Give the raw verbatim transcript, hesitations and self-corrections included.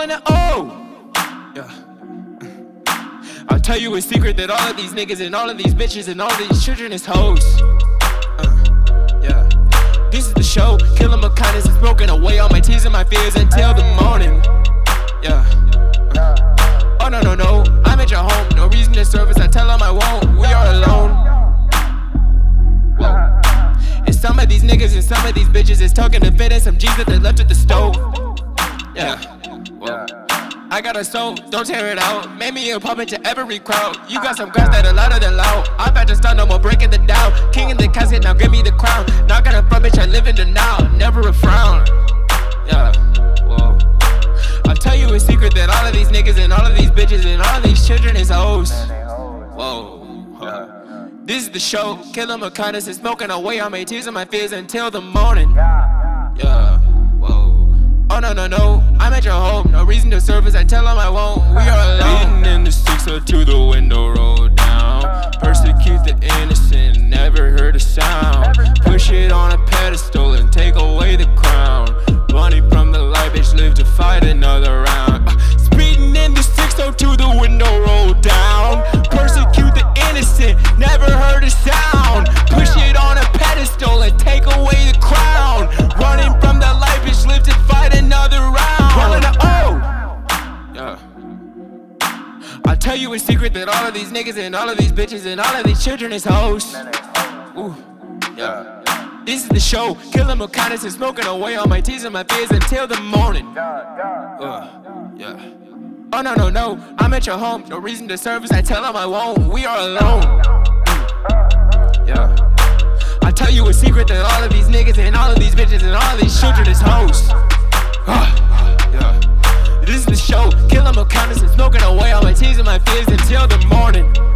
calling it oh. Yeah. I'll tell you a secret that all of these niggas and all of these bitches and all of these children is hoes. Uh, yeah. This is the show, killing my kindness and smoking away all my tears and my fears until the morning. Yeah. Uh. Oh no no no, I'm at your home, no reason to service. I tell them I won't. We are alone. Whoa. And some of these niggas and some of these bitches is talking to fit in some jeans that they left at the stove. Yeah. Whoa. I got a soul, don't tear it out. Made me a puppet to every crowd. You got some guns that are louder than loud. I'm about to start no more breaking the down. King in the casket, now give me the crown. Not gonna front, bitch, I live in the now. Never a frown. Yeah, whoa. I'll tell you a secret that all of these niggas and all of these bitches and all of these children is hoes. Whoa, huh. This is the show, killing my kindness and smoking away all my tears and my fears until the morning. Yeah, whoa. Oh no no no, I'm at your home, no reason to service, I tell them I won't, we are alone. Beating in the six or to the window, roll down. Persecute the innocent, never heard a sound. Push it on a pedestal and take away the crown. Money from the light, bitch, live to fight another round. uh, Speeding in the six or to the window, roll down. Persecute the innocent, never heard a sound. Push it on a pedestal and take away the crown. Running from the light, bitch, live to fight another round. Calling it oh. Yeah. I'll tell you a secret that all of these niggas and all of these bitches and all of these children is hoes. Ooh, yeah. This is the show, killing my kindness and smoking away all my tears and my fears until the morning. Uh, yeah. Oh no no no, I'm at your home, no reason to service, I tell them I won't. We are alone. Mm. Yeah. I'll tell you a secret that all of these niggas and all of these bitches and all of these children is hoes. Yeah. This is the show, killing my kindness and smoking away all my tears and my fears until the morning.